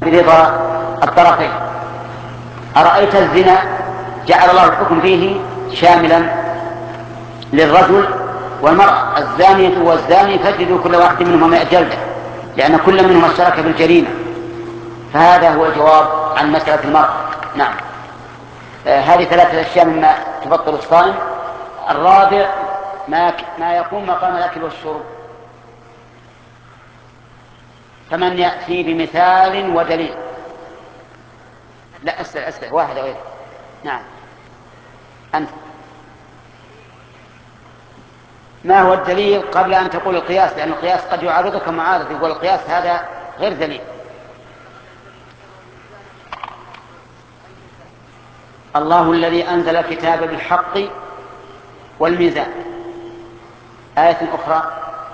برضا الطرفين. أرأيت الزنا جعل الله الحكم فيه شاملا للرجل والمرأة، الزانية والزاني فاجلدوا كل واحد منهما 100 جلدة، لأن كل منهما اشترك بالجريمة. فهذا هو الجواب عن مسألة المرأة. نعم. هذه 3 أشياء مما تبطل الصائم. الرابع ما يقوم مقام الأكل والشرب. فمن يأتي بمثال ودليل. لا أسأل واحد غير. نعم أنت. ما هو الدليل قبل أن تقول القياس، لأن القياس قد يعارضك معارض يقول القياس هذا غير دليل. الله الذي أنزل الكتاب بالحق والميزان. آية أخرى.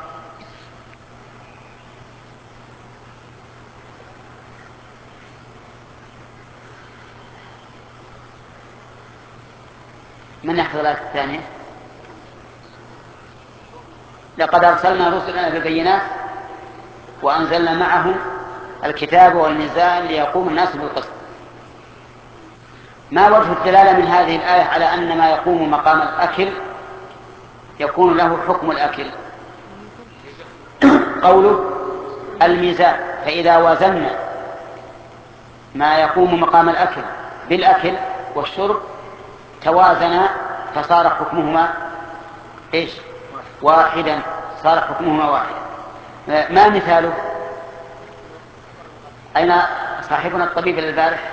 من يحفظ الآية الثانية؟ لقد أرسلنا رسلنا بالبينات وأنزلنا معهم الكتاب والميزان ليقوم الناس بالقسط. ما وجه الدلالة من هذه الآية على أن ما يقوم مقام الأكل يكون له حكم الأكل؟ قوله الميزان، فإذا وزننا ما يقوم مقام الأكل بالأكل والشرب توازنا فصار حكمهما إيش؟ واحدا. صار حكمهما واحدا. ما مثاله؟ أين صاحبنا الطبيب البارح؟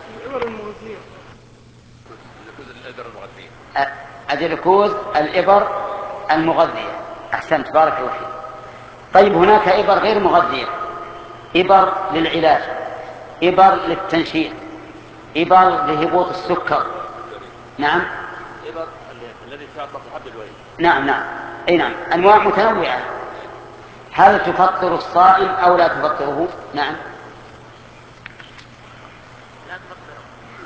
الجلوكوز الإبر المغذية. أحسنت بارك الله فيك. طيب هناك إبر غير مغذية، إبر للعلاج، إبر للتنشيط، إبر لهبوط السكر. نعم. إبر الذي فيها طفل حب الوريد. نعم أي نعم، أنواع متنوعة. هل تفطر الصائم أو لا تفطره؟ نعم. لا تفطره.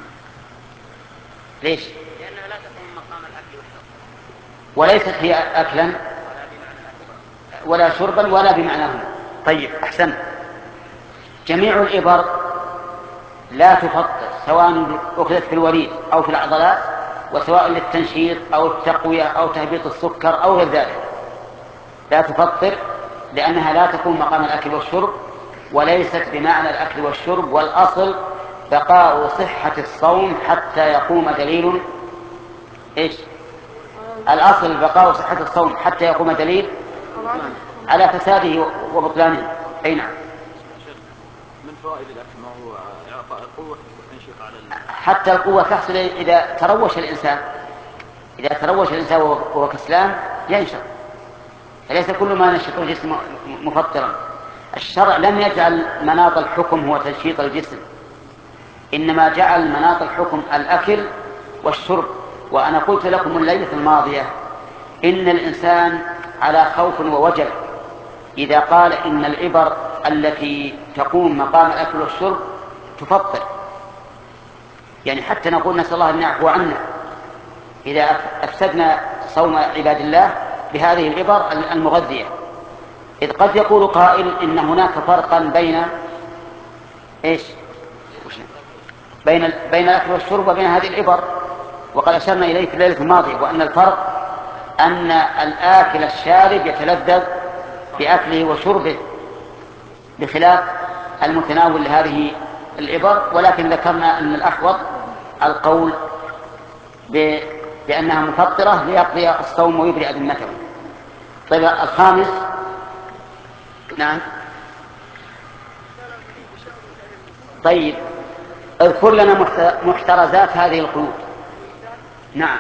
ليش؟ لأنها لا تقوم مقام الأكل والشرب، وليست هي أكلا ولا شربا ولا بمعناهما. طيب أحسن. جميع الإبر لا تفطر، سواء أخذت في الوريد أو في العضلات، وسواء للتنشيط أو التقوية أو تهبيط السكر أو غير ذلك، لا تفطر، لأنها لا تكون مقام الأكل والشرب، وليست بمعنى الأكل والشرب. والأصل بقاء صحة الصوم حتى يقوم دليل. إيش الأصل؟ بقاء صحة الصوم حتى يقوم دليل على فساده وبطلانه. أي نعم. من فوائد الأكل ما هو إعطاء القوة والتنشيط على حتى القوة تحصل إذا تروش الإنسان. إذا تروش الإنسان وهو كسلان ينشط، فليس كل ما نشط الجسم مفطرا. الشرع لم يجعل مناط الحكم هو تنشيط الجسم، إنما جعل مناط الحكم الأكل والشرب. وأنا قلت لكم الليلة الماضية إن الإنسان على خوف ووجل إذا قال إن الإبر التي تقوم مقام الأكل والشرب تفطر، يعني حتى نقول نسأل الله أن يعفو عنا إذا أفسدنا صوم عباد الله بهذه الإبر المغذية. إذ قد يقول قائل إن هناك فرقا بين إيش؟ بين الأكل والشرب وبين هذه الإبر، وقد أشرنا إليه في الليلة الماضية، وأن الفرق أن الآكل الشارب يتلذذ بأكله وشربه بخلاف المتناول لهذه الإبر. ولكن ذكرنا أن الأحوط القول بأنها مفطرة ليقضي الصوم ويبرئ ذمته. طيب الخامس. نعم. طيب اذكر لنا محترزات هذه القيود. نعم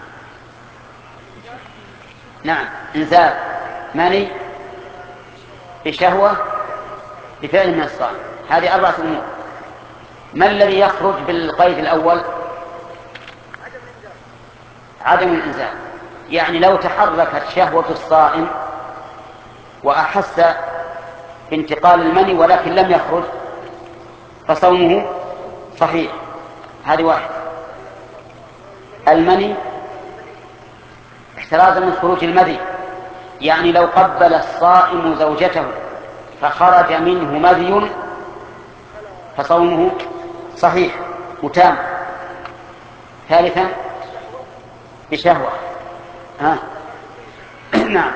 إنزال مني بشهوة بفعل من الصائم، هذه 4 أمور. ما الذي يخرج بالقيد الأول؟ عدم الإنزال، يعني لو تحركت شهوة الصائم وأحس بانتقال المني ولكن لم يخرج فصومه صحيح. هذه 1. المني احترازا من خروج المذي، يعني لو قبل الصائم زوجته فخرج منه مذي فصومه صحيح متام. ثالثا بشهوة. نعم.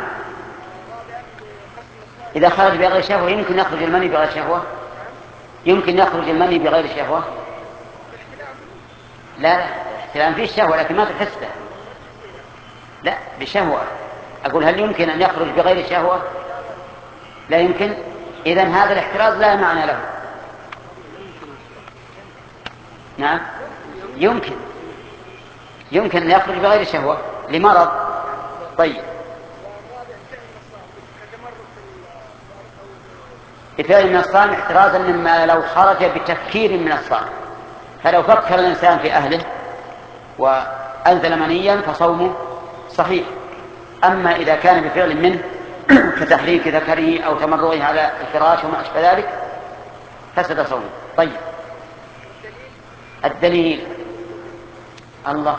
إذا خرج بغير شهوة يمكن يخرج المني بغير شهوة؟ يمكن يخرج المني بغير شهوة؟ لا الاحتلام فيه الشهوة لكن ما تحس به. لا بشهوة. أقول هل يمكن أن يخرج بغير شهوة؟ لا يمكن. إذن هذا الاحتراز لا معنى له. نعم يمكن أن يخرج بغير شهوة لمرض. طيب بفعل من الصائم احترازا مما لو خرج بتفكير من الصائم، فلو فكر الإنسان في أهله وأنزل منيا فصومه صحيح. أما إذا كان بفعل منه كتحريك ذكره أو تمرغه على الفراش وما أشبه ذلك فسد صومه. طيب الدليل الله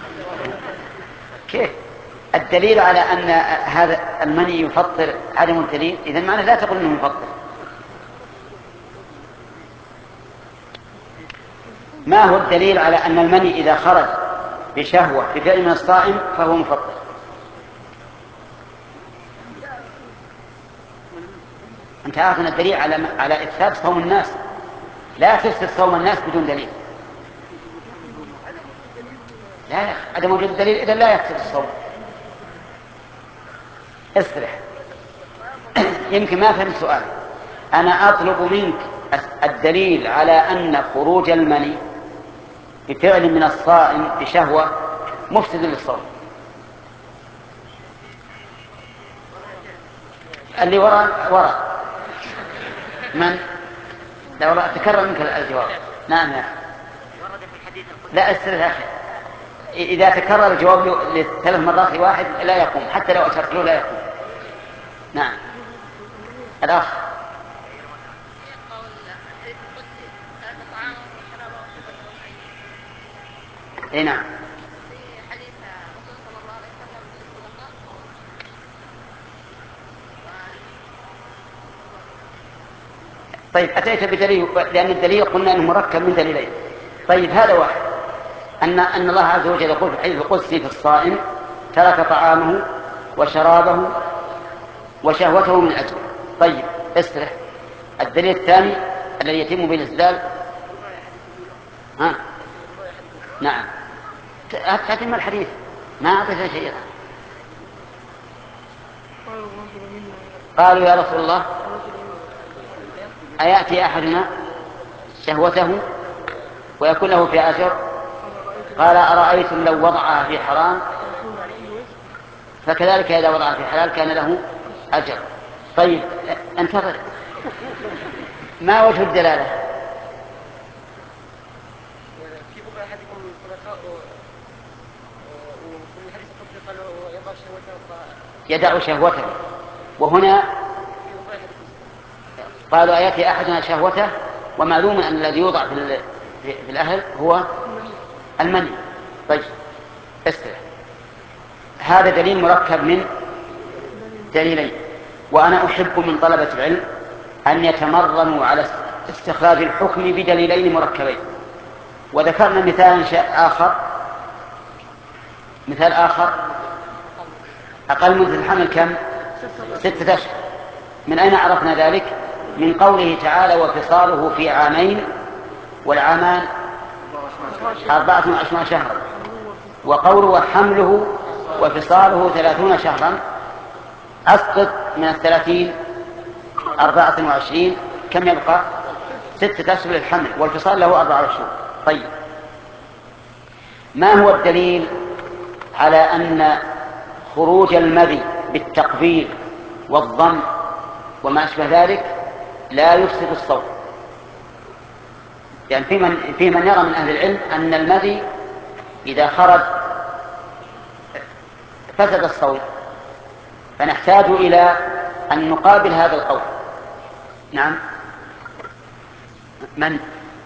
كيف الدليل على أن هذا المني يفطر عدم الدليل؟ إذن معنى لا تقول أنه يفطر. ما هو الدليل على أن المني إذا خرج بشهوة بفعل من الصائم فهو مفطر؟ أنت عارف أن الدليل على إفساد صوم الناس. لا تفسد صوم الناس بدون دليل. لا عدم وجود الدليل إذا لا يفسد الصوم. اصرح. يمكن ما فهمت سؤال. أنا أطلب منك الدليل على أن خروج المني بفعل من الصائم بشهوة مفسد للصوم. اللي وراء من؟ لا والله تكرر منك الجواب. نعم لا استرد أخي. إذا تكرر الجواب لثلاث مرات لواحد لا يقوم، حتى لو أشرت له لا يقوم. نعم الأخ. اي نعم. طيب أتيت بدليل، لأن الدليل قلنا أنه مركب من دليلين. طيب هذا واحد، أن الله عز وجل يقول في الحديث القدسي في الصائم ترك طعامه وشرابه وشهوته من أجله. طيب استرح. الدليل الثاني الذي يتم بالاستدلال نعم تتم الحديث ما أعطيت شيئا. قالوا يا رسول الله أيأتي أحدنا شهوته ويكون له في أجر؟ قال أرأيتم لو وضعها في حرام فكذلك إذا وضعها في حلال كان له أجر. طيب انتظر، ما وجه الدلالة؟ يدع شهوته، وهنا قالوا أيأتي أحدنا شهوته، ومعلوم أن الذي يوضع في الأهل هو المني. طيب استرح. هذا دليل مركب من دليلين، وأنا أحب من طلبة العلم أن يتمرنوا على استخراج الحكم بدليلين مركبين. وذكرنا مثال آخر أقل مدة الحمل كم؟ 6 أشهر. من أين عرفنا ذلك؟ من قوله تعالى وفصاله في عامين والعامان 24 شهرا، وقوله حمله وفصاله 30 شهرا. أسقط من 30 24 كم يبقى؟ 6 أشهر للحمل، والفصال له 4 شهور. طيب ما هو الدليل على أن خروج المذي بالتقبيل والضم وما أشبه ذلك لا يفسد الصوم؟ يعني في من يرى من أهل العلم أن المذي إذا خرج فسد الصوم، فنحتاج إلى أن نقابل هذا القول. نعم من؟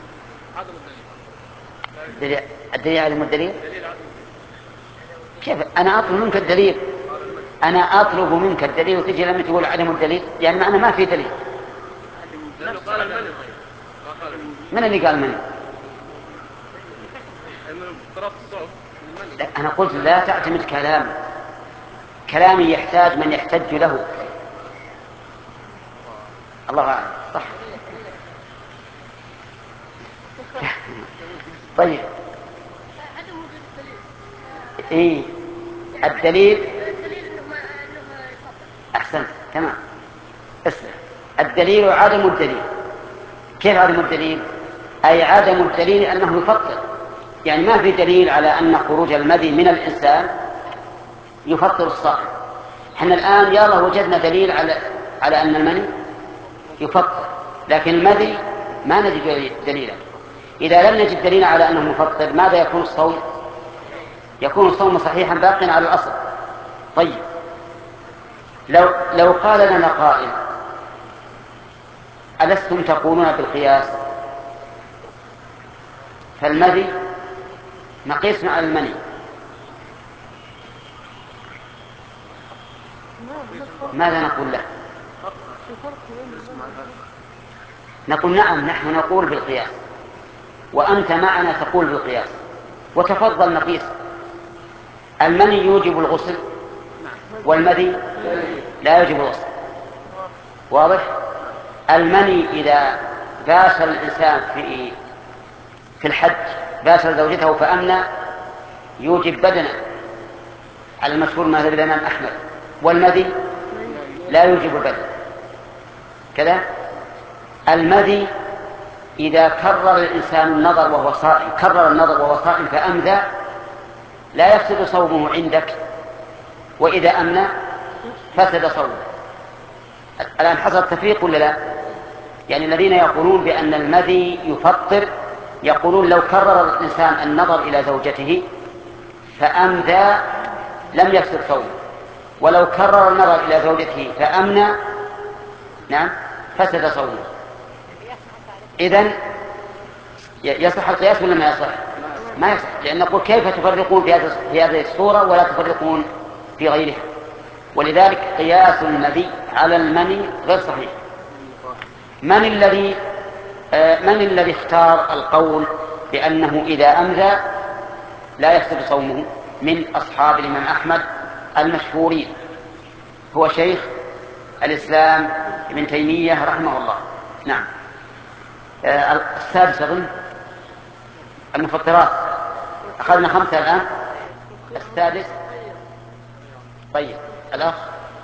الدليل علم الدليل. كيف أنا أطلب منك الدليل؟ أنا أطلب منك الدليل وتجي لما تقول عدم الدليل، يعني معنى ما في دليل. من اللي قال مني؟ أنا قلت لا تعتمد كلامي يحتاج من يحتج له. الله أعلم. صح. طيب. إيه الدليل؟ أحسنت تمام. اسمع، الدليل عدم الدليل. كيف عدم الدليل؟ أي عدم الدليل أنه يفطر، يعني ما في دليل على أن خروج المذي من الإنسان يفطر الصائم. احنا الآن يلا وجدنا دليل على أن المني يفطر، لكن المذي ما نجد دليلا. إذا لم نجد دليلا على أنه مفطر ماذا يكون الصوم؟ يكون الصوم صحيحا باقيا على الأصل. طيب، لو قال لنا قائل ألستم تقولون بالقياس؟ فالمذي نقيس على المني، ماذا نقول له؟ نقول نعم، نحن نقول بالقياس وأنت معنا تقول بالقياس، وتفضل نقيس. المني يوجب الغسل والمذي لا يوجب الغسل. واضح؟ المني إذا باشر الإنسان في الحج، باشر زوجته فأمنى، يوجب بدنا على المشهور مذهب الإمام أحمد، والمذي لا يوجب البدن. كذا المذي إذا كرر الإنسان النظر وهو صائم، كرر النظر وهو صائم فأمذى، لا يفسد صومه عندك، وإذا أمنى فسد صومه. الآن حصل تفريق ولا لا؟ يعني الذين يقولون بأن المذي يفطر يقولون لو كرر الإنسان النظر إلى زوجته فأمذى لم يفسد صومه، ولو كرر النظر إلى زوجته فأمنى نعم فسد صومه. إذن يصح القياس ولا ما يصح؟ ما يصح، لأن نقول كيف تفرقون في هذه الصورة ولا تفرقون في غيرها؟ ولذلك قياس المذي على المني غير صحيح. من الذي اختار القول بأنه إذا أمذى لا يفسد صومه من أصحاب الإمام أحمد المشهورين؟ هو شيخ الإسلام ابن تيمية رحمه الله. نعم. السادس أظن المفطرات، أخذنا 5 الآن. السادس. طيب الأخ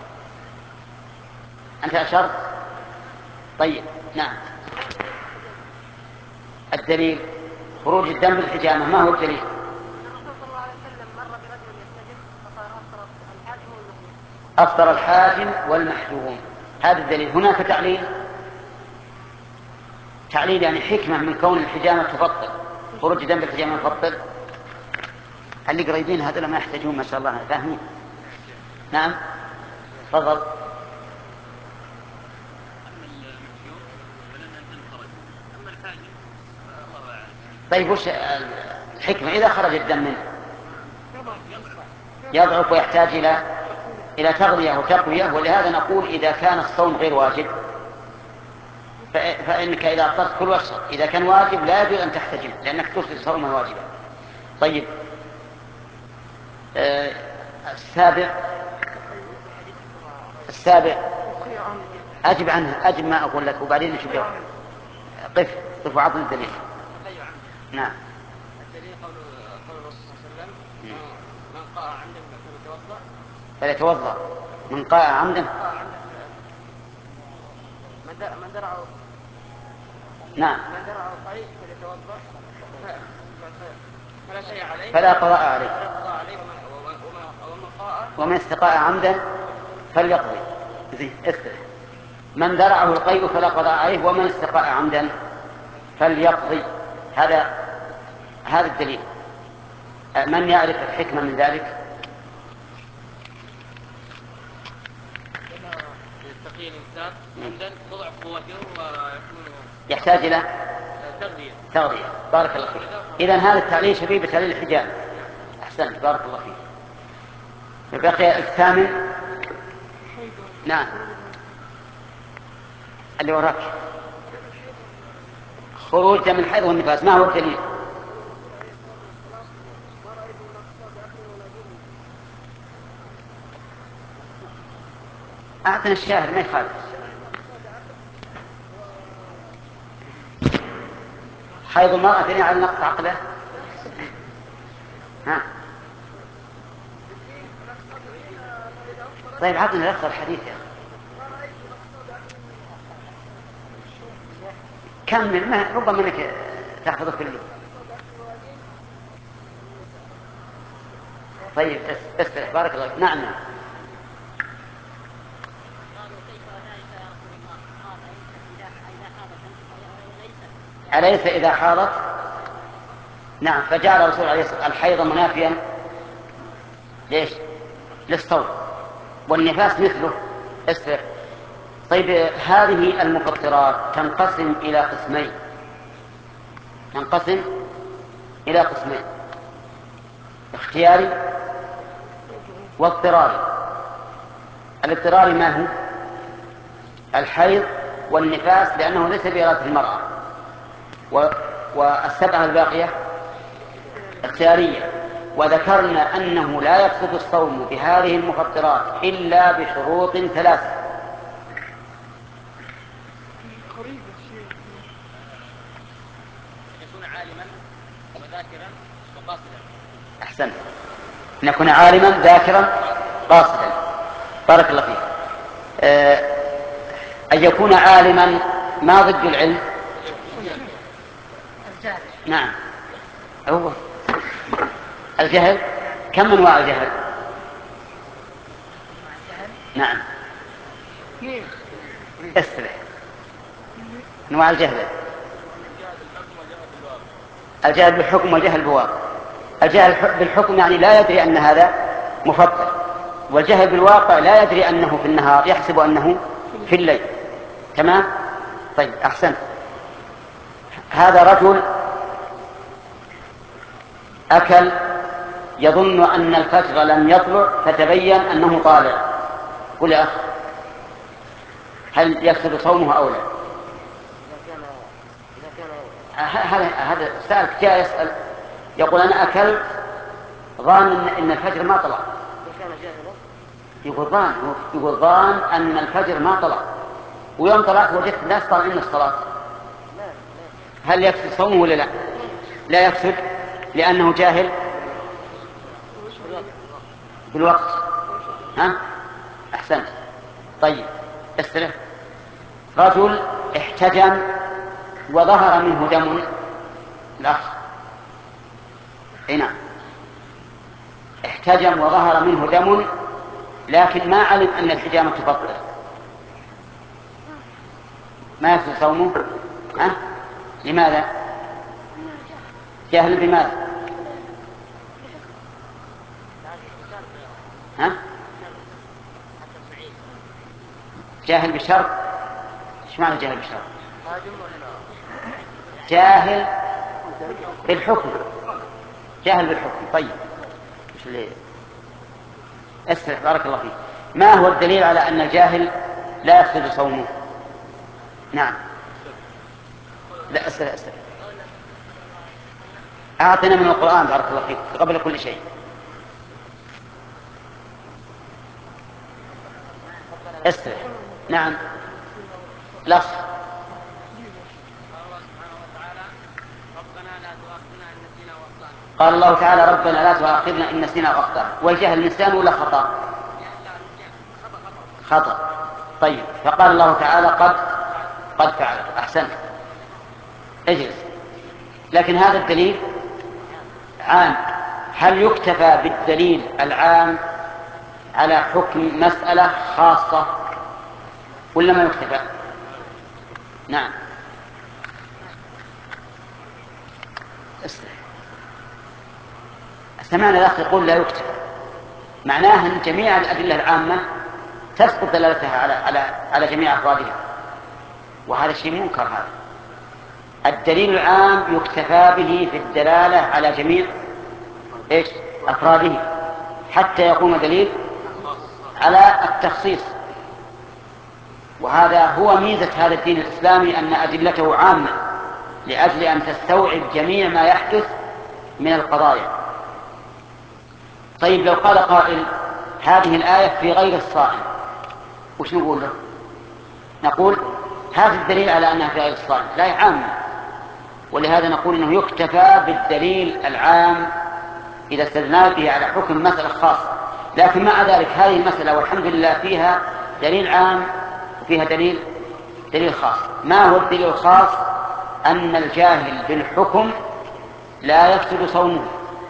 أنت أشرت. طيب نعم. الدليل خروج الدم بالحجامة، ما هو الدليل؟ أفطر الحاجم والمحجوم، هذا الدليل. هناك تعليل يعني حكمة من كون الحجامة تفطر، خروج الدم بالحجامة يفطر. اللي قريبين هذول ما يحتاجون ما شاء الله فاهمين. نعم تفضل. طيب وش الحكمة إذا خرج الدم منه؟ يضعف ويحتاج إلى تغذية وتقوية، ولهذا نقول إذا كان الصوم غير واجب فإنك إذا أفطرت كل واشرب، إذا كان واجب لا يجوز أن تحتجم لأنك تفسد صوما واجبا. طيب السابع أجب عنه، أجب ما أقول لك وبعدين نشوف. قف وعطنا الدليل. نعم. الدليل قول الرسول صلى الله عليه وسلم من قاء عمدا فليتوضأ. من قاء عمدا من درعه. نعم. من درعه القيء فليتوضأ فلا شيء عليه، فلا قضاء عليه. ومن استقاء عمدا فليقضي. من درعه القيء فلا قضاء عليه، ومن استقاء عمدا فليقضي. هذا الدليل. من يعرف الحكمة من ذلك؟ يستقي الإنسان عمدا تضعف قوته ويكون يحتاج إلى تغذية. بارك الله فيك. إذن هذا التعليل شبيه بتعليل الحجاب. أحسنت بارك الله فيك. بقي الثامن. نعم اللي وراك خروج دم الحيض والنفاس، ما هو الدليل؟ أعطنا الشاهد ما يخالف. حيض المرأة دليل على نقص عقله؟ ها؟ طيب عطنا لفظ الحديث يا أخي. كمل، ما ربما انك تحفظه كله. طيب اسمع بارك الله فيك. نعم. أليس إذا حاضت؟ نعم. فجعل الرسول عليه الصلاة والسلام الحيض منافيا ليش؟ للصوم، والنفاس مثله. اسمع. طيب هذه المفطرات تنقسم إلى قسمين. اختياري واضطراري. الاضطراري ما هو؟ الحيض والنفاس، لأنه ليس بإرادة المرأة، والسبعة الباقية اختيارية. وذكرنا أنه لا يفسد الصوم بهذه المفطرات إلا بشروط ثلاثة. يكون عالما وذاكرا وقاصدا. أحسن. نكون عالما ذاكرا قاصدا. بارك الله فيك. أن يكون عالما ما ضد العلم؟ نعم. هو الجهل. كم أنواع الجهل؟ نعم. استرح. أنواع الجهل: الجهل بالحكم والجهل بالواقع. الجهل بالحكم يعني لا يدري أن هذا مفطر، والجهل بالواقع لا يدري أنه في النهار، يحسب أنه في الليل. تمام. طيب أحسن. هذا رجل أكل يظن أن الفجر لم يطلع فتبين أنه طالع. قل يا أخ، هل يفسد صومه أو لا؟ هذا سألك جاء يسأل يقول أنا أكلت ظان أن الفجر ما طلع. يقول ظان أن الفجر ما طلع، ويوم طلعت وجدت الناس طالعين الصلاة. هل يفسد صومه ولا لا؟ لا يفسد، لأنه جاهل بالوقت. ها؟ أحسنت. طيب استرح. رجل احتجم وظهر منه دم. الأخ هنا احتجم وظهر منه دم، لكن ما علم أن الحجامة تفطر، ما يفسد صومه. ها؟ لماذا؟ جاهل بماذا؟ ها؟ جاهل بشرط. ايش معنى جاهل بشرط؟ جاهل بالحكم. جاهل بالحكم. طيب ايش اللي اسرع؟ بارك الله فيك. ما هو الدليل على أن الجاهل لا يفسد صومه؟ نعم. لا اسرع. أعطنا من القرآن بارك الله فيك قبل كل شيء. اسرع. نعم. لفظ. قال الله تعالى ربنا لا تؤاخذنا إن نسينا أو أخطأنا. والجهل نسيان ولا خطأ؟ خطأ. طيب فقال الله تعالى قد فعل. أحسنت. اجلس. لكن هذا الدليل عام. هل يكتفى بالدليل العام على حكم مسألة خاصة ولا ما يكتفى؟ نعم. سمعنا الأخ يقول لا يكتفى، معناه أن جميع الأدلة العامة تسقط دلالتها على جميع أفرادها، وهذا شيء منكر. هذا الدليل العام يكتفى به في الدلالة على جميع أفراده حتى يكون دليل على التخصيص. وهذا هو ميزة هذا الدين الإسلامي، أن أدلته عامة لأجل أن تستوعب جميع ما يحدث من القضايا. طيب لو قال قائل هذه الآية في غير الصائم، وش نقول له؟ نقول هذا الدليل على أنها في غير الصائم لا عام، ولهذا نقول أنه يكتفى بالدليل العام إذا استدلنا به على حكم مسألة خاصة. لكن مع ذلك هذه المسألة والحمد لله فيها دليل عام وفيها دليل خاص. ما هو الدليل الخاص؟ أن الجاهل بالحكم لا يفسد صومه.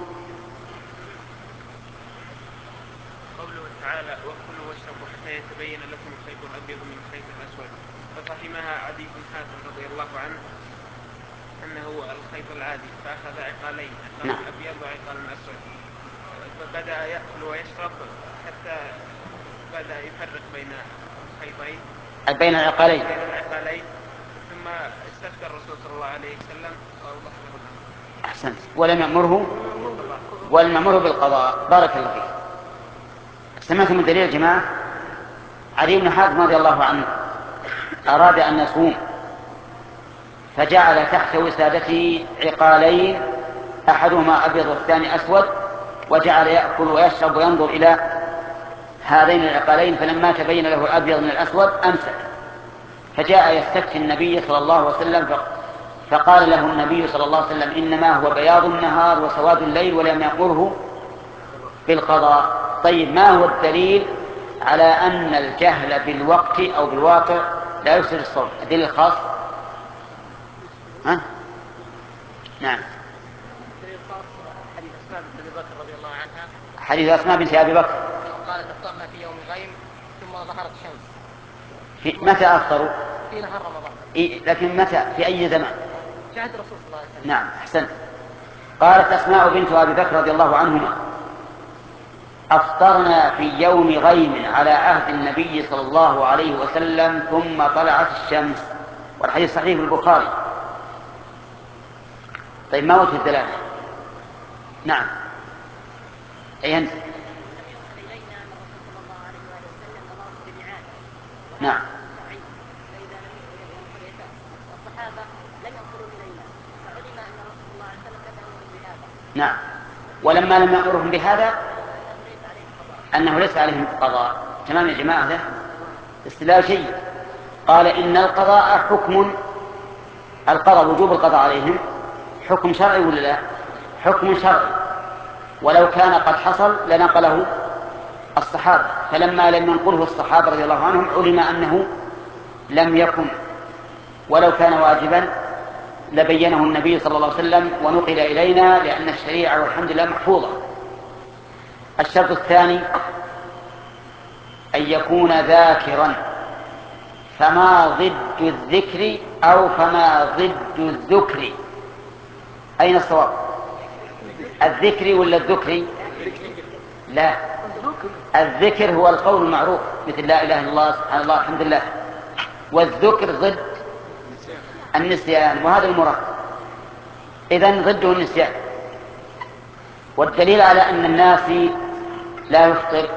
قوله تعالى وكلوا واشربوا حتى يتبين لكم الخيط الأبيض من الخيط الأسود، ففهمها عدي بن حاتم رضي الله عنه أنه الخيط العادي فأخذ عقالين، عقال الأبيض وعقال الأسود، فبدأ يأكل ويشرب حتى بدأ يفرق بين الخيطين بين العقالين، ثم استفتى الرسول صلى الله عليه وسلم وأوضح له الأمر. أحسنت. ولم يأمره بالقضاء. بارك الله فيك. سمعتم الدليل يا جماعة؟ علي بن حاتم رضي الله عنه أراد أن يصوم فجعل تحت وسادته عقالين أحدهما أبيض والثاني أسود، وجعل يأكل ويشرب وينظر إلى هذين العقالين، فلما تبين له الأبيض من الأسود أمسك، فجاء يستفتي النبي صلى الله عليه وسلم فقال له النبي صلى الله عليه وسلم إنما هو بياض النهار وسواد الليل ولم يأمره بالقضاء. طيب ما هو الدليل على أن الجهل بالوقت أو بالواقع لا يفسد الصوم؟ الدليل الخاص؟ نعم. الدليل الخاص حديث أسماء بنت أبي بكر رضي الله عنها، حديث أسماء بنت أبي بكر قالت أفطرنا في يوم غيم ثم ظهرت الشمس. متى أفطروا؟ في نهار رمضان. لكن متى؟ في أي زمان؟ في عهد الرسول صلى الله عليه وسلم. نعم أحسنت. قالت أسماء بنت أبي بكر رضي الله عنهما أفطرنا في يوم غيم على عهد النبي صلى الله عليه وسلم ثم طلعت الشمس، والحديث صحيح في البخاري. طيب ما وجه الدلالة؟ نعم أي أنت؟ نعم. نعم. ولما لم يأمرهم بهذا أنه ليس عليهم قضاء. تمام يا جماعة، هذا استدلال جيد. قال إن القضاء حكم، القضاء وجوب القضاء عليهم حكم شرعي ولا لا؟ حكم شرعي، ولو كان قد حصل لنقله الصحابة، فلما لم ينقله الصحابة رضي الله عنهم علم أنه لم يكن، ولو كان واجبا لبينه النبي صلى الله عليه وسلم ونقل إلينا، لأن الشريعة والحمد لله محفوظة. الشرط الثاني أن يكون ذاكرا، فما ضد الذكر أو فما ضد الذكر؟ أين الصواب؟ الذكر ولا الذكر؟ لا، الذكر هو القول المعروف مثل لا إله إلا الله سبحان الله الحمد لله، والذكر ضد النسيان، وهذا المراد. إذن ضده النسيان. والدليل على أن الناس لا يفطر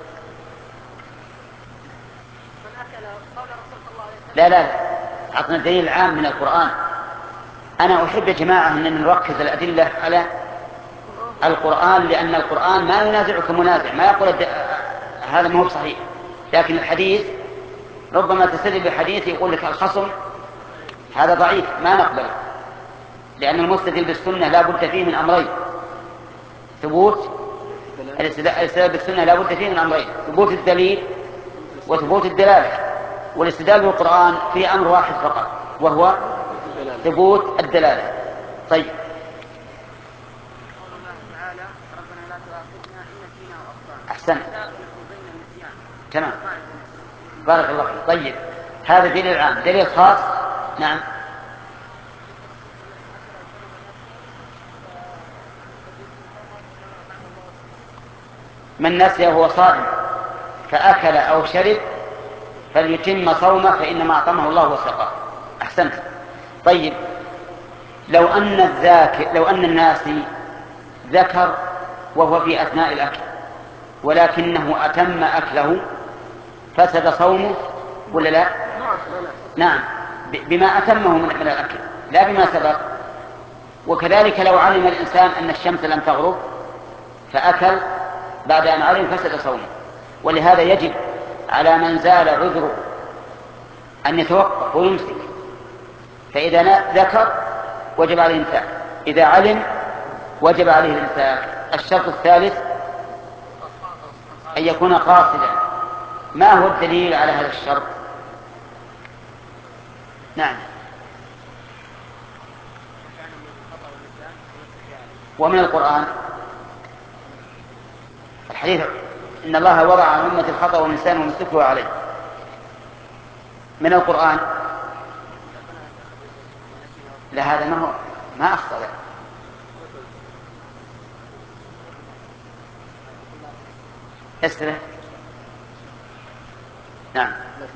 لا أعطنا الدليل العام من القرآن. أنا أحب يا جماعة أن نركز الأدلة على القرآن، لأن القرآن ما ينازعك منازع، ما يقول هذا ما هو صحيح. لكن الحديث ربما تستدل بحديث يقول لك الخصم هذا ضعيف ما نقبله، لأن المستدل بالسنة لا بد فيه من أمرين: ثبوت الاستدلال بالسنة لا بد فيه من أمرين: ثبوت الدليل وثبوت الدلالة. والاستدلال بالقرآن في أمر واحد فقط، وهو ثبوت الدلالة. طيب أحسن، تمام، بارك الله فيك. طيب هذا دليل عام. دليل خاص؟ نعم. من نسي وهو صائم فأكل أو شرب فليتم صومه فإنما أطعمه الله وسقاه. أحسنت. طيب لو أن الناس ذكر وهو في أثناء الأكل ولكنه أتم أكله فسد صومه ولا لا؟ نعم، بما أتمه من الأكل، لا بما سبق. وكذلك لو علم الإنسان أن الشمس لم تغرب فأكل بعد أن علم فسد صومه. ولهذا يجب على من زال عذره أن يتوقف ويمسك، فإذا ذكر وجب عليه الإمساك، إذا علم وجب عليه الإمساك. الشرط الثالث أن يكون قاصدا. ما هو الدليل على هذا الشرط؟ نعم. ومن القرآن الحديث إن الله وضع عن أمة الخطأ والنسيان وما استكرهوا عليه. من القرآن لا، هذا ما أخطأ. اسره. نعم.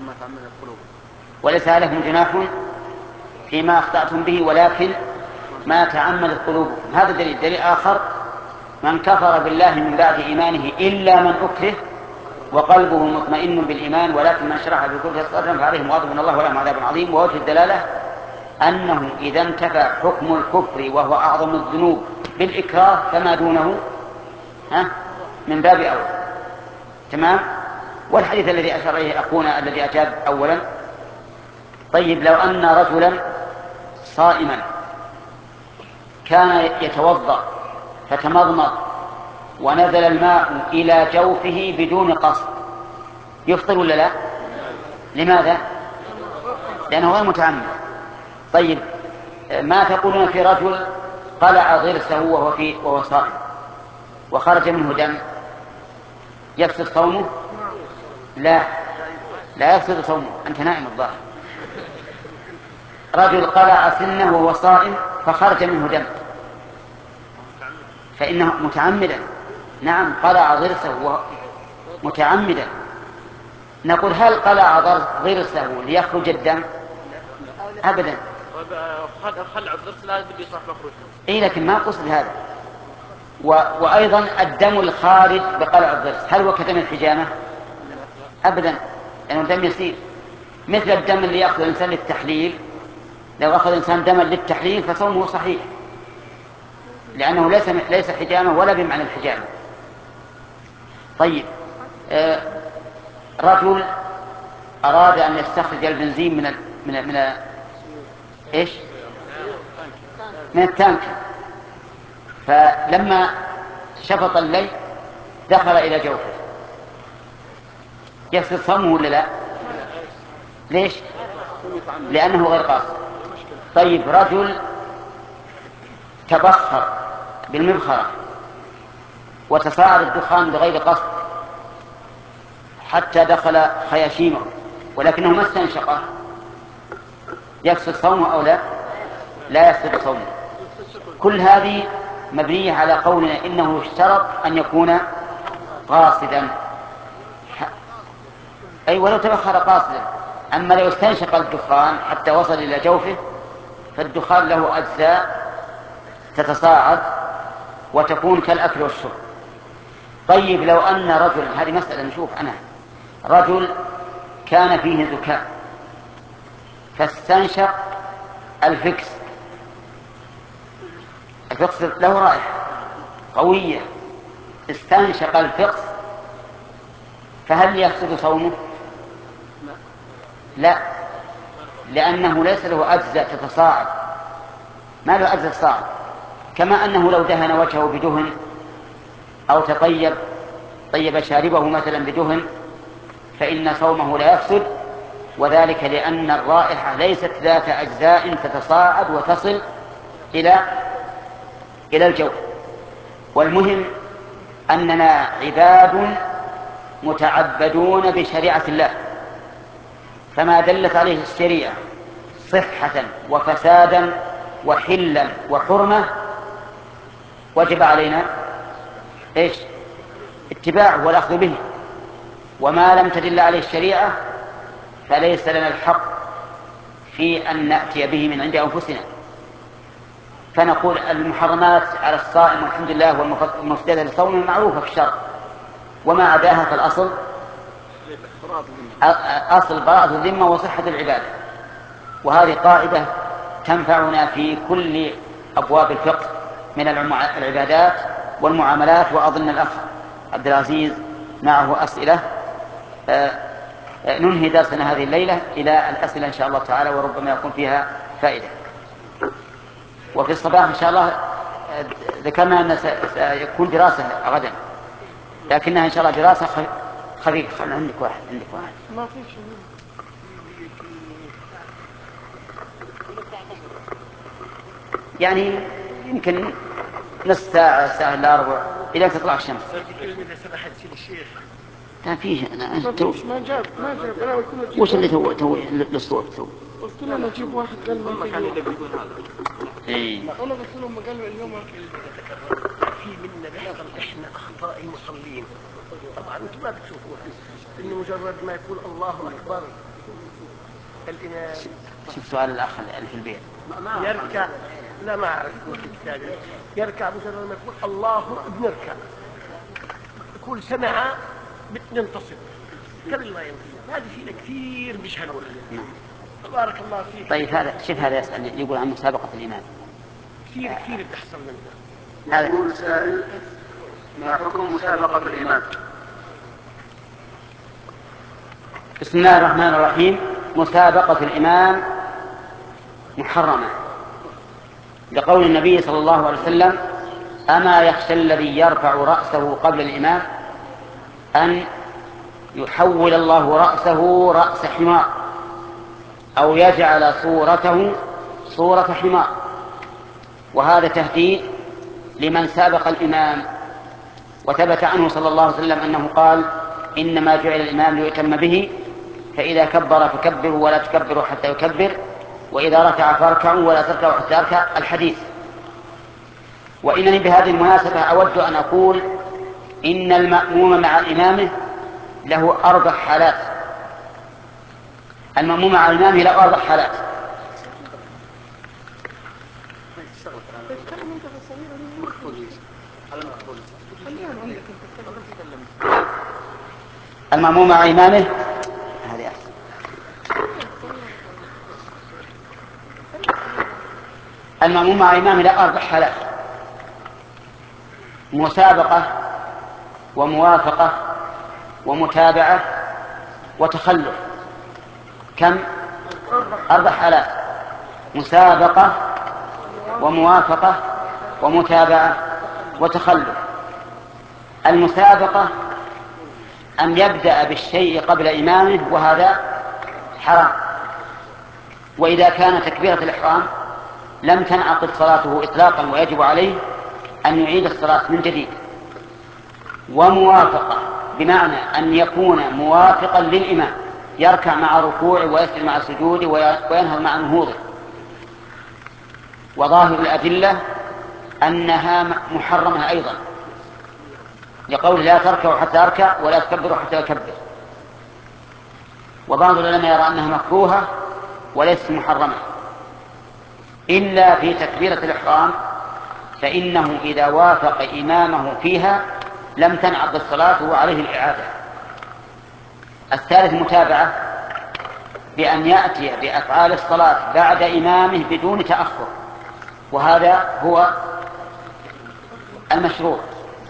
وليس عليكم جناح فيما أخطأتم به ولكن ما تعمدت قلوبكم. هذا دليل آخر: من كفر بالله من بعد إيمانه إلا من أكره وقلبه مطمئن بالإيمان ولكن من شرح بالكفر صدرا فعليهم غضب من الله ولهم عذاب عظيم. ووجه الدلالة أنه إذا انتفى حكم الكفر وهو أعظم الذنوب بالإكراه فما دونه من باب أول. تمام. والحديث الذي أشار إليه أخونا الذي أجاب أولا: طيب لو أن رجلا صائما كان يتوضأ فتمضمض ونزل الماء إلى جوفه بدون قصد، يفطر ولا لا؟ لماذا؟ لأنه غير متعمد. طيب ما تقولون في رجل قلع ضرسه وهو صائم وخرج منه دم، يفسد صومه؟ لا يفسد صومه. أنت نائم الظاهر. رجل قلع سنه وهو صائم فخرج منه دم فإنه متعمدا. نعم، قلع ضرسه متعمدا. نقول هل قلع ضرسه ليخرج الدم؟ أبدا. خلع الضرس لا بد يصح مخرج. إيه، لكن ما قصد هذا. وأيضا الدم الخارج بقلع الضرس هل هو كدم الحجامة؟ أبدا، لأنه دم يسير، مثل الدم اللي يأخذ الإنسان للتحليل. لو أخذ الإنسان دما للتحليل فصومه صحيح، لأنه ليس حجامة ولا بمعنى الحجامة. طيب رجل أراد أن يستخرج البنزين من إيش؟ من التانك، فلما شفط الليل دخل إلى جوفه، يفسد صومه ولا لا؟ ليش؟ لأنه غير قاصد. طيب رجل تبخر بالمبخرة وتصاعد الدخان بغير قصد حتى دخل خياشيمه ولكنه ما استنشقه، يفسد صومه أو لا؟ لا يفسد صومه. كل هذه مبنية على قولنا إنه يشترط أن يكون قاصدا، أي ولو تبخر قاصدا. أما لو استنشق الدخان حتى وصل إلى جوفه فالدخان له أجزاء تتصاعد وتكون كالأكل والشرب. طيب لو أن رجل، هذه مسألة نشوف عنها، رجل كان فيه زكام فاستنشق الفكس له رائحة قوية، استنشق الفكس، فهل يفسد صومه؟ لا، لأنه ليس له أجزاء تتصاعد، ما له أجزاء تصاعد. كما أنه لو دهن وجهه بدهن أو طيب شاربه مثلا بدهن فإن صومه لا يفسد، وذلك لأن الرائحة ليست ذات أجزاء تتصاعد وتصل إلى الجوف. والمهم أننا عباد متعبدون بشريعة الله، فما دلت عليه الشريعة صحة وفسادا وحلا وحرمة وجب علينا إيش؟ اتباعه والأخذ به. وما لم تدل عليه الشريعة فليس لنا الحق في أن نأتي به من عند أنفسنا. فنقول المحرمات على الصائم والحمد لله والمفسدة للصوم معروفة في الشرع، وما عداها فالأصل أصل براءة الذمة وصحة العبادة. وهذه قاعدة تنفعنا في كل أبواب الفقه من العبادات والمعاملات. وأظن الأخ عبد العزيز معه أسئلة. ننهي درسنا هذه الليلة إلى الأسئلة إن شاء الله تعالى، وربما يكون فيها فائدة. وفي الصباح إن شاء الله ذكرنا أن سيكون دراسة غدا، لكنها إن شاء الله دراسة خفيفة. عندك واحد ما في شيء. يعني يمكن نص ساعة، ساعة إلا ربع إلى تطلع الشمس. إذا سمحت سيد الشيخ. ما فيه. ما جاب أنا قلت له وش اللي تو الصوت قلت له أنا أجيب واحد قال هم كانوا يلبسون هذا. أنا قلت لهم قال اليوم في منا بيحصل إحنا أخطاء المصلين. طبعا أنتم ما بتشوفوها، إنه مجرد ما يقول الله أكبر الإمام. شوف سؤال الأخ اللي في البيت. يركع، لا ما أعرف يركع مجرد ما يقول الله بنركع، يقول سمع بننتصب قبل ما ينتصب. هذه فينا كثير مش هنقول. بارك الله فيك. طيب هذا شوف، هذا يسأل يقول عن مسابقة الإمام. كثير بتحصل منها. هذا يقول سائل: ما حكم مسابقة الإمام؟ بسم الله الرحمن الرحيم. مسابقة الإمام محرمة لقول النبي صلى الله عليه وسلم: أما يخشى الذي يرفع رأسه قبل الإمام أن يحول الله رأسه رأس حمار أو يجعل صورته صورة حمار. وهذا تهديد لمن سابق الإمام. وثبت عنه صلى الله عليه وسلم أنه قال: إنما جعل الإمام ليؤتم به، فإذا كبر فكبروا ولا تكبروا حتى يكبر، وإذا ركع فاركعوا ولا تركعوا حتى يركع. الحديث. وإنني بهذه المناسبة أود أن أقول إن المأموم مع إمامه له 4 حالات. المأموم مع إمامه له 4 حالات. المأموم مع إمامه هذه أحسن. المأموم مع إمامه له 4 حالات: مسابقة وموافقة ومتابعة وتخلف. كم؟ 4 حالات: مسابقة وموافقة ومتابعة وتخلف. المسابقة أن يبدأ بالشيء قبل إمامه، وهذا حرام. وإذا كان تكبيرة الإحرام لم تنعقد صلاته إطلاقا، ويجب عليه أن يعيد الصلاة من جديد. وموافقة بمعنى أن يكون موافقا للإمام، يركع مع ركوعه ويسجد مع سجوده وينهض مع نهوضه. وظاهر الأدلة أنها محرمة أيضا، لقول: لا تركعوا حتى أركع ولا تكبروا حتى أكبر. وبعض العلماء يرى أنها مكروهة وليست محرمة، إلا في تكبيرة الإحرام، فإنه إذا وافق إمامه فيها لم تنعقد الصلاة وعليه الإعادة. الثالث متابعة، بأن يأتي بأفعال الصلاة بعد إمامه بدون تأخر، وهذا هو المشروع.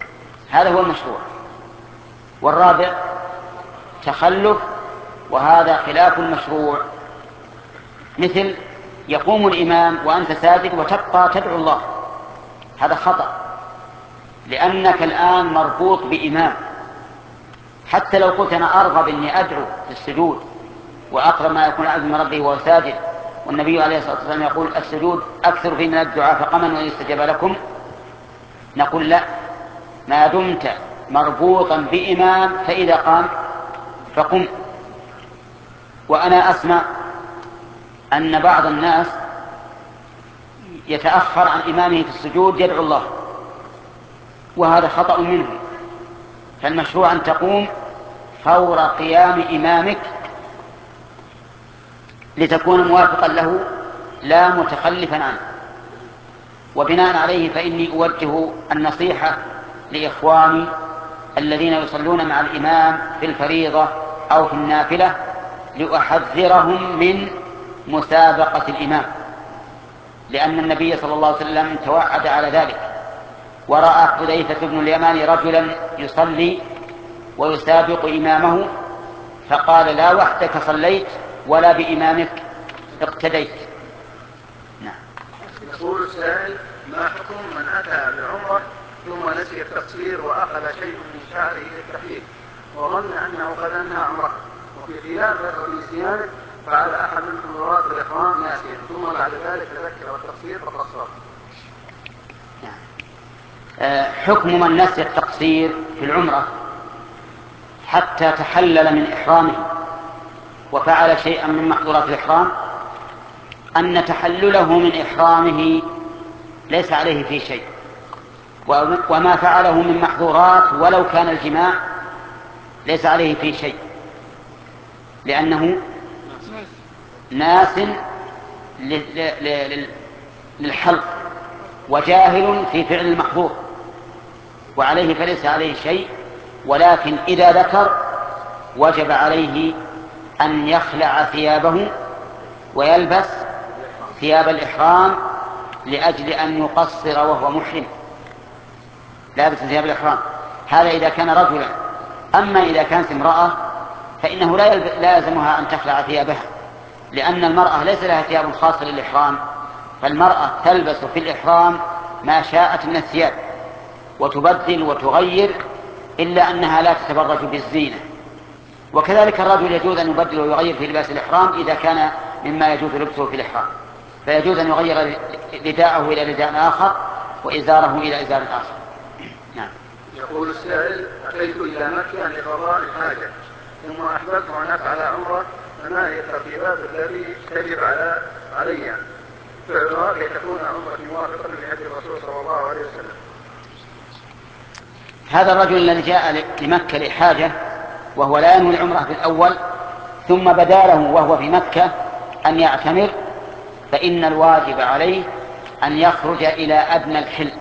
والرابع تخلف، وهذا خلاف المشروع، مثل يقوم الإمام وأنت ساجد وتبقى تدعو الله. هذا خطأ، لأنك الآن مربوط بإمام. حتى لو قلت أنا أرغب أني أدعو في السجود، وأقرب ما يكون العبد من ربه وهو ساجد، والنبي عليه الصلاة والسلام يقول: السجود أكثر فيه من الدعاء فقمن وإن استجاب لكم. نقول: لا، ما دمت مربوطا بإمام فإذا قام فقم. وأنا أسمع أن بعض الناس يتأخر عن إمامه في السجود يدعو الله، وهذا خطأ منه. فالمشروع أن تقوم فور قيام إمامك لتكون موافقا له لا متخلفا عنه. وبناء عليه فإني أوجه النصيحة لإخواني الذين يصلون مع الإمام في الفريضة أو في النافلة، لأحذرهم من مسابقة الإمام، لأن النبي صلى الله عليه وسلم توعد على ذلك، ورأى حذيفة بن اليمان رجلا يصلي ويسابق إمامه فقال: لا وحدك صليت ولا بإمامك اقتديت. نعم. يقول السائل: ما حكم من أتى بعمرة ثم نسي التقصير وأخذ شيء من شعره للتحليل وظن أنه قد أنهى عمره، وفي خلافه ونسيانه فعل أحد الحضورات الإحرام ناسيا ثم بعد ذلك تذكر التقصير فقصر؟ حكم من نسي التقصير في العمرة حتى تحلل من إحرامه وفعل شيئا من محظورات الإحرام أن تحلله من إحرامه ليس عليه فيه شيء، وما فعله من محظورات ولو كان الجماع ليس عليه فيه شيء، لأنه ناس للحلق وجاهل في فعل المحظور، وعليه فليس عليه شيء. ولكن إذا ذكر وجب عليه أن يخلع ثيابه ويلبس ثياب الإحرام لأجل أن يقصر وهو محرم، لابس ثياب الإحرام. هذا إذا كان رجلا. أما إذا كانت امرأة فإنه لا يلزمها أن تخلع ثيابها، لأن المرأة ليس لها ثياب خاصة للإحرام، فالمرأة تلبس في الإحرام ما شاءت من الثياب وتبدل وتغير، إلا أنها لا تتبرج بالزينة. وكذلك الرجل يجوز أن يبدل ويغير في لباس الإحرام إذا كان مما يجوز لبسه في الإحرام، فيجوز أن يغير رداءه إلى رداء آخر وإزاره إلى إزار آخر. نعم. يقول السائل: أتيت إلى مكة لقضاء الحاجة ثم أحببت أن أفعل عمرة، فما هي الترتيبات التي تجب علي فعلها كي تكون عمرتي موافقة لهدي الرسول صلى الله عليه وسلم؟ هذا الرجل الذي جاء لمكة لحاجة وهو لا ينوي العمرة في الأول ثم بدا له وهو في مكة أن يعتمر، فإن الواجب عليه أن يخرج إلى أدنى الحل،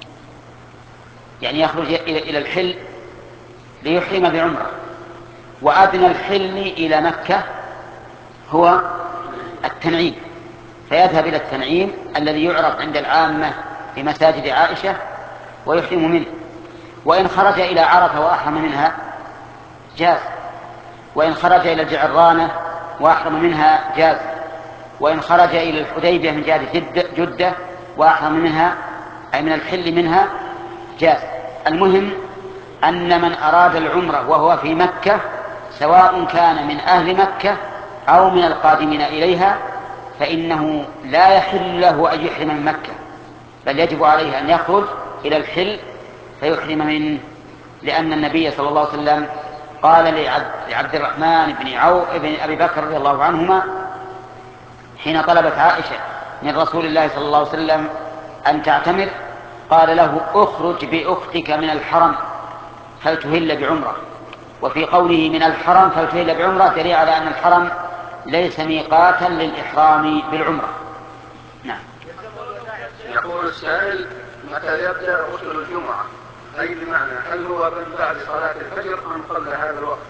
يعني يخرج إلى الحل ليحرم بعمرة. وأدنى الحل إلى مكة هو التنعيم، فيذهب إلى التنعيم الذي يعرف عند العامة في مساجد عائشة ويحرم منه. وإن خرج إلى عرفة وأحرم منها جاز، وإن خرج إلى الجعرانة وأحرم منها جاز، وإن خرج إلى الحديبية من جهة جدة وأحرم منها أي من الحل منها جاز. المهم أن من أراد العمرة وهو في مكة سواء كان من أهل مكة أو من القادمين إليها فإنه لا يحل له أن يحرم من مكة، بل يجب عليه أن يخرج إلى الحل فيحرم منه، لأن النبي صلى الله عليه وسلم قال لعبد الرحمن بن أبي بكر رضي الله عنهما حين طلبت عائشة من رسول الله صلى الله عليه وسلم أن تعتمر، قال له: اخرج بأختك من الحرم فلتهل بعمرة. وفي قوله من الحرم فلتهل بعمرة دليل على أن الحرم ليس ميقاتا للإحرام بالعمرة. نعم. يقول السائل: متى يبدأ غسل الجمعة؟ أي بمعنى هل هو من بعد صلاة الفجر أم قبل هذا الوقت؟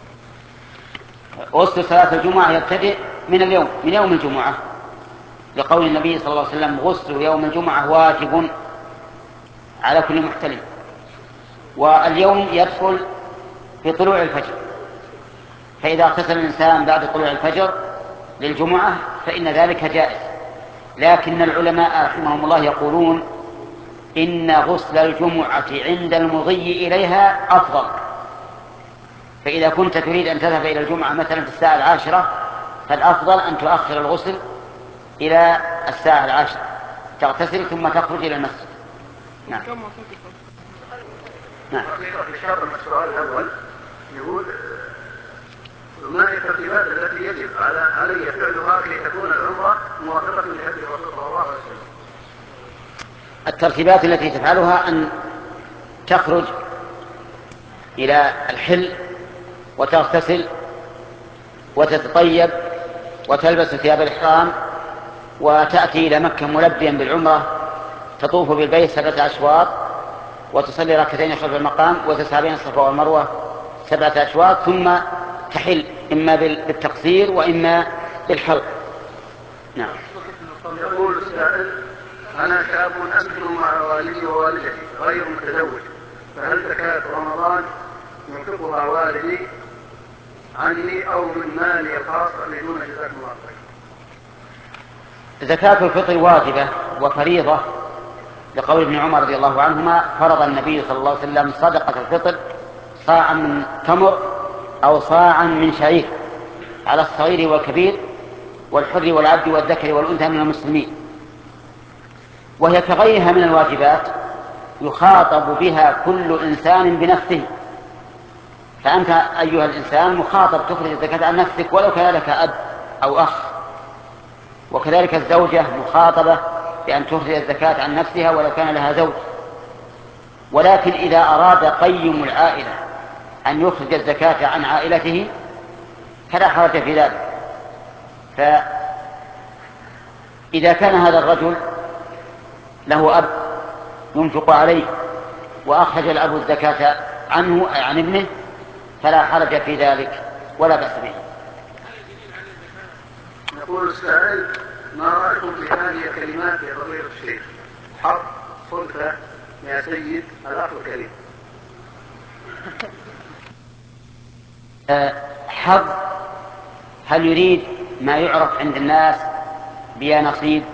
غسل صلاة الجمعة يبتدئ من يوم الجمعة، لقول النبي صلى الله عليه وسلم: غسل يوم الجمعة واجب على كل محتلم. واليوم يدخل في طلوع الفجر، فإذا اغتسل الإنسان بعد طلوع الفجر للجمعة فإن ذلك جائز. لكن العلماء رحمهم الله يقولون إن غسل الجمعة عند المضي إليها أفضل، فإذا كنت تريد أن تذهب إلى الجمعة مثلا في الساعة 10 فالأفضل أن تؤخر الغسل إلى الساعة 10 تغتسل ثم تخرج إلى المسجد. نعم. نعم. في السؤال الأول يقول: ما هي الترتيبات التي يجب علي فعلها كي تكون العمرة موافقة لهدي الرسول صلى الله عليه وسلم؟ الترتيبات التي تفعلها أن تخرج إلى الحل وتغتسل وتتطيب وتلبس ثياب الإحرام وتأتي إلى مكة ملبيا بالعمرة، تطوف بالبيت 7 أشواط وتصلي ركعتين خلف المقام وتسعى بين الصفا والمروة 7 أشواط ثم تحل إما بالتقصير وإما بالحلق. نعم. يقول السائل: أنا شاب أسكن مع والدي ووالدتي غير متزوج، فهل زكاة رمضان ينفقها والدي عني أو من مالي الخاص بدون جزاكم الله خير؟ زكاة الفطر واجبة وفريضة، لقول ابن عمر رضي الله عنهما: فرض النبي صلى الله عليه وسلم صدقة الفطر صاعا من تمر أو صاعا من شعير على الصغير والكبير والحر والعبد والذكر والأنثى من المسلمين، وهي كغيرها من الواجبات يخاطب بها كل إنسان بنفسه. فأنت أيها الإنسان مخاطب تخرج الزكاة عن نفسك ولو كان لك أب أو أخ، وكذلك الزوجة مخاطبة بأن تخرج الزكاة عن نفسها ولو كان لها زوج. ولكن إذا أراد قيم العائلة أن يخرج الزكاة عن عائلته فلا حرج في ذلك. فإذا كان هذا الرجل له أب ينفق عليه وأخرج الأب الزكاة عنه أي عن ابنه فلا حرج في ذلك ولا بأس به. يقول السائل: ما رأيكم في هذه الكلمات يا فضيلة الشيخ؟ حظ صلفة يا سيد الأخ الكريم. حظ هل يريد ما يعرف عند الناس بيا نصيب،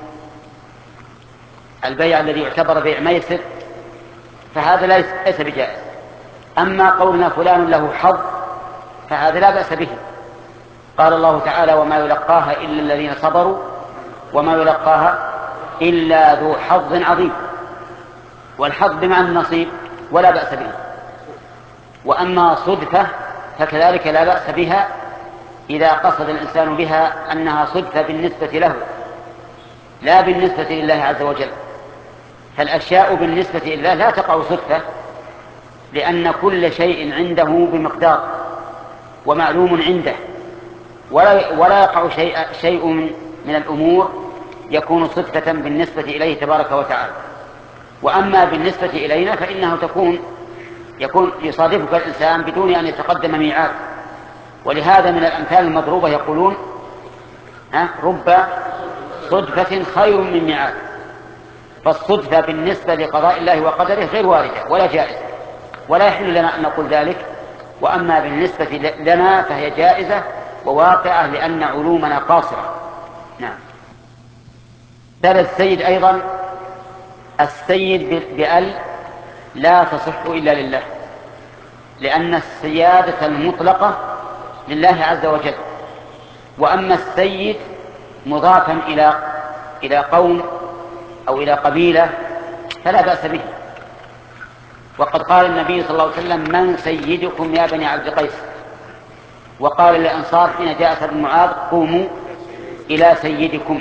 البيع الذي يعتبر بيع ميسر، فهذا ليس بجائز. أما قولنا فلان له حظ فهذا لا بأس به. قال الله تعالى: وما يلقاها إلا الذين صبروا وما يلقاها إلا ذو حظ عظيم، والحظ بمعنى النصيب ولا بأس به. وأما صدفة فكذلك لا بأس بها إذا قصد الإنسان بها أنها صدفة بالنسبة له لا بالنسبة لله عز وجل. فالأشياء بالنسبة لله لا تقع صدفة، لأن كل شيء عنده بمقدار ومعلوم عنده، ولا يقع شيء من الأمور يكون صدفة بالنسبة إليه تبارك وتعالى. وأما بالنسبة إلينا فإنه يكون يصادفك الإنسان بدون أن يتقدم ميعاد. ولهذا من الأمثال المضروبة يقولون: رب صدفة خير من ميعاد. فالصدفة بالنسبة لقضاء الله وقدره غير واردة ولا جائزة، ولا يحل لنا أن نقول ذلك. وأما بالنسبة لنا فهي جائزة وواقعة لأن علومنا قاصرة. نعم. قال السيد أيضا: السيد بأل لا تصح إلا لله، لأن السيادة المطلقة لله عز وجل. وأما السيد مضافا إلى قوم أو إلى قبيلة فلا بأس به. وقد قال النبي صلى الله عليه وسلم: من سيدكم يا بني عبد قيس؟ وقال للأنصار حين جاء سعد بن معاذ: قوموا إلى سيدكم.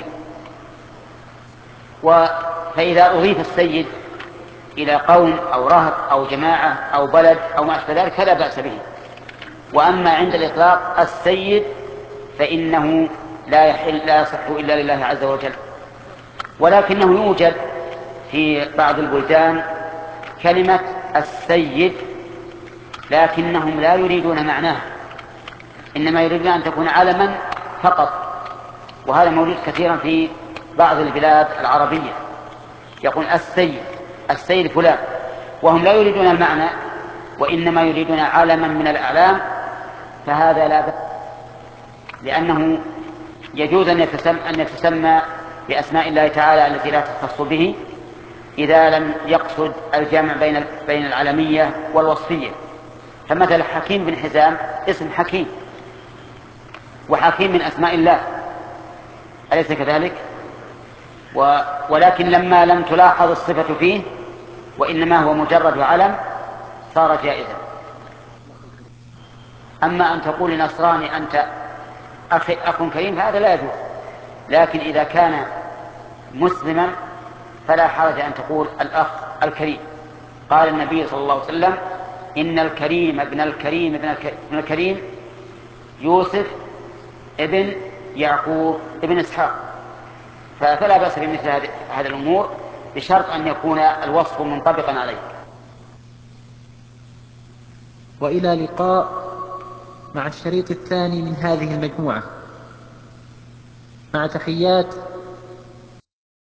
فإذا أضيف السيد إلى قوم أو رهط أو جماعة أو بلد أو ما أشبه ذلك فلا بأس به. وأما عند الإطلاق السيد فإنه لا يصح إلا لله عز وجل. ولكنه يوجد في بعض البلدان كلمة السيد لكنهم لا يريدون معناها، إنما يريدون أن تكون علما فقط. وهذا موجود كثيرا في بعض البلاد العربية، يقول السيد فلان، وهم لا يريدون المعنى وإنما يريدون علما من الأعلام. فهذا لا بأس، لأنه يجوز أن يتسمى بأسماء الله تعالى التي لا تختص به إذا لم يقصد الجمع بين العلمية والوصفية. فمثل حكيم بن حزام اسم حكيم، وحكيم من أسماء الله، أليس كذلك؟ ولكن لما لم تلاحظ الصفة فيه وإنما هو مجرد علم صار جائزا. أما أن تقول لنصراني أنت أخ كريم فهذا لا يجوز، لكن إذا كان مسلما فلا حرج أن تقول الأخ الكريم. قال النبي صلى الله عليه وسلم: إن الكريم ابن الكريم ابن الكريم يوسف ابن يعقوب ابن إسحاق. فلا بأس بمثل هذه الأمور بشرط أن يكون الوصف منطبقا عليه. وإلى لقاء مع الشريط الثاني من هذه المجموعة، مع تحيات